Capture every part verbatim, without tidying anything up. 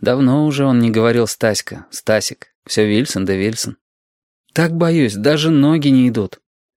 Давно уже он не говорил Стаська, Стасик, все Вильсон да Вильсон. Так боюсь, даже ноги не идут.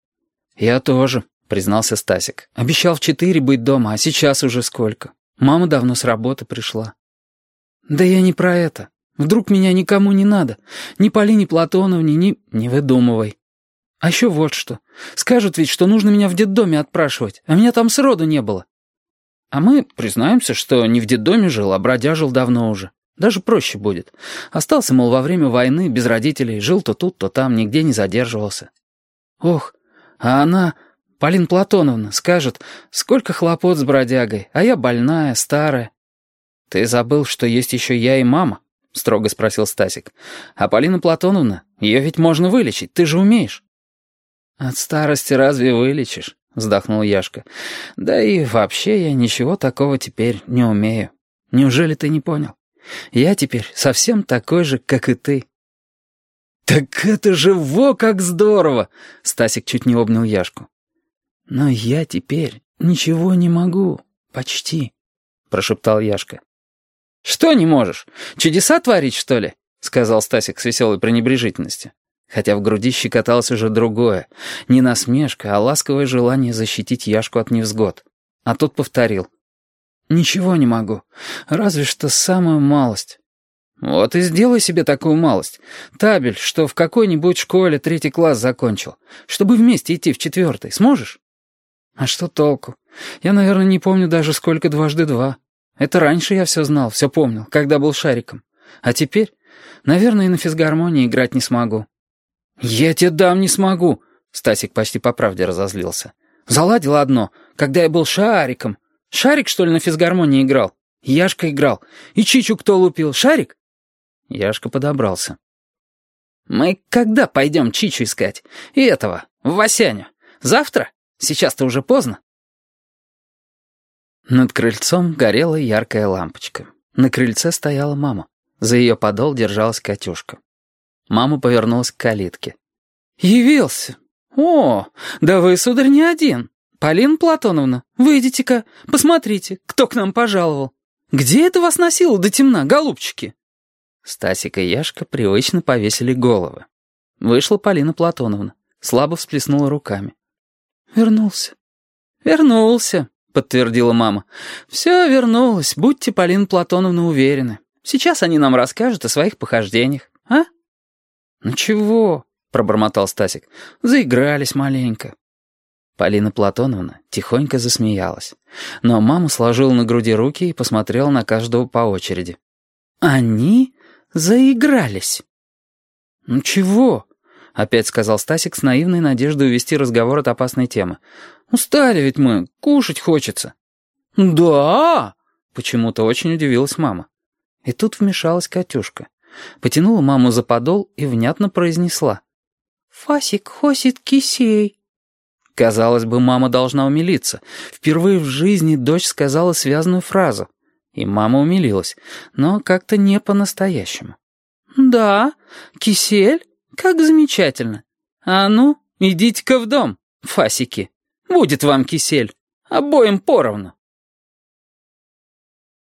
Я тоже, признался Стасик. Обещал в четыре быть дома, а сейчас уже сколько. Мама давно с работы пришла. Да я не про это. Вдруг меня никому не надо. Ни Полине Платоновне, ни... Не выдумывай. А еще вот что. Скажут ведь, что нужно меня в детдоме отпрашивать, а меня там сроду не было. А мы признаемся, что не в детдоме жил, а бродяжил давно уже. Даже проще будет. Остался, мол, во время войны, без родителей, жил то тут, то там, нигде не задерживался. Ох, а она, Полина Платоновна, скажет, сколько хлопот с бродягой, а я больная, старая. Ты забыл, что есть еще я и мама? — строго спросил Стасик. «А Полина Платоновна, ее ведь можно вылечить, ты же умеешь». «От старости разве вылечишь?» — вздохнул Яшка. «Да и вообще я ничего такого теперь не умею. Неужели ты не понял? Я теперь совсем такой же, как и ты». «Так это же во как здорово!» — Стасик чуть не обнял Яшку. «Но я теперь ничего не могу, почти», — прошептал Яшка. «Что не можешь? Чудеса творить, что ли?» — сказал Стасик с веселой пренебрежительностью. Хотя в груди щекоталось уже другое. Не насмешка, а ласковое желание защитить Яшку от невзгод. А тот повторил. «Ничего не могу. Разве что самую малость». «Вот и сделай себе такую малость. Табель, что в какой-нибудь школе третий класс закончил. Чтобы вместе идти в четвертый. Сможешь?» «А что толку? Я, наверное, не помню даже, сколько дважды два. Это раньше я все знал, все помнил, когда был шариком. А теперь, наверное, и на физгармонии играть не смогу». «Я тебе дам не смогу», — Стасик почти по правде разозлился. «Заладил одно, когда я был шариком. Шарик, что ли, на физгармонии играл? Яшка играл. И Чичу кто лупил? Шарик?» Яшка подобрался. «Мы когда пойдем Чичу искать? И этого, в Васяню? Завтра? Сейчас-то уже поздно». Над крыльцом горела яркая лампочка. На крыльце стояла мама. За ее подол держалась Катюшка. Мама повернулась к калитке. «Явился! О, да вы, сударь, не один. Полина Платоновна, выйдите-ка, посмотрите, кто к нам пожаловал. Где это вас носило до темна, голубчики?» Стасик и Яшка привычно повесили головы. Вышла Полина Платоновна, слабо всплеснула руками. «Вернулся, вернулся», — подтвердила мама. «Все вернулось, будьте, Полина Платоновна, уверены. Сейчас они нам расскажут о своих похождениях, а?» «Ну чего?» — пробормотал Стасик. «Заигрались маленько». Полина Платоновна тихонько засмеялась. Но мама сложила на груди руки и посмотрела на каждого по очереди. «Они заигрались». «Ну чего?» — опять сказал Стасик с наивной надеждой увести разговор от опасной темы. «Устали ведь мы, кушать хочется». «Да?» — почему-то очень удивилась мама. И тут вмешалась Катюшка. Потянула маму за подол и внятно произнесла. «Фасик хосит кисей». Казалось бы, мама должна умилиться. Впервые в жизни дочь сказала связанную фразу. И мама умилилась, но как-то не по-настоящему. «Да, кисель? Как замечательно. А ну, идите-ка в дом, фасики. Будет вам кисель. Обоим поровну».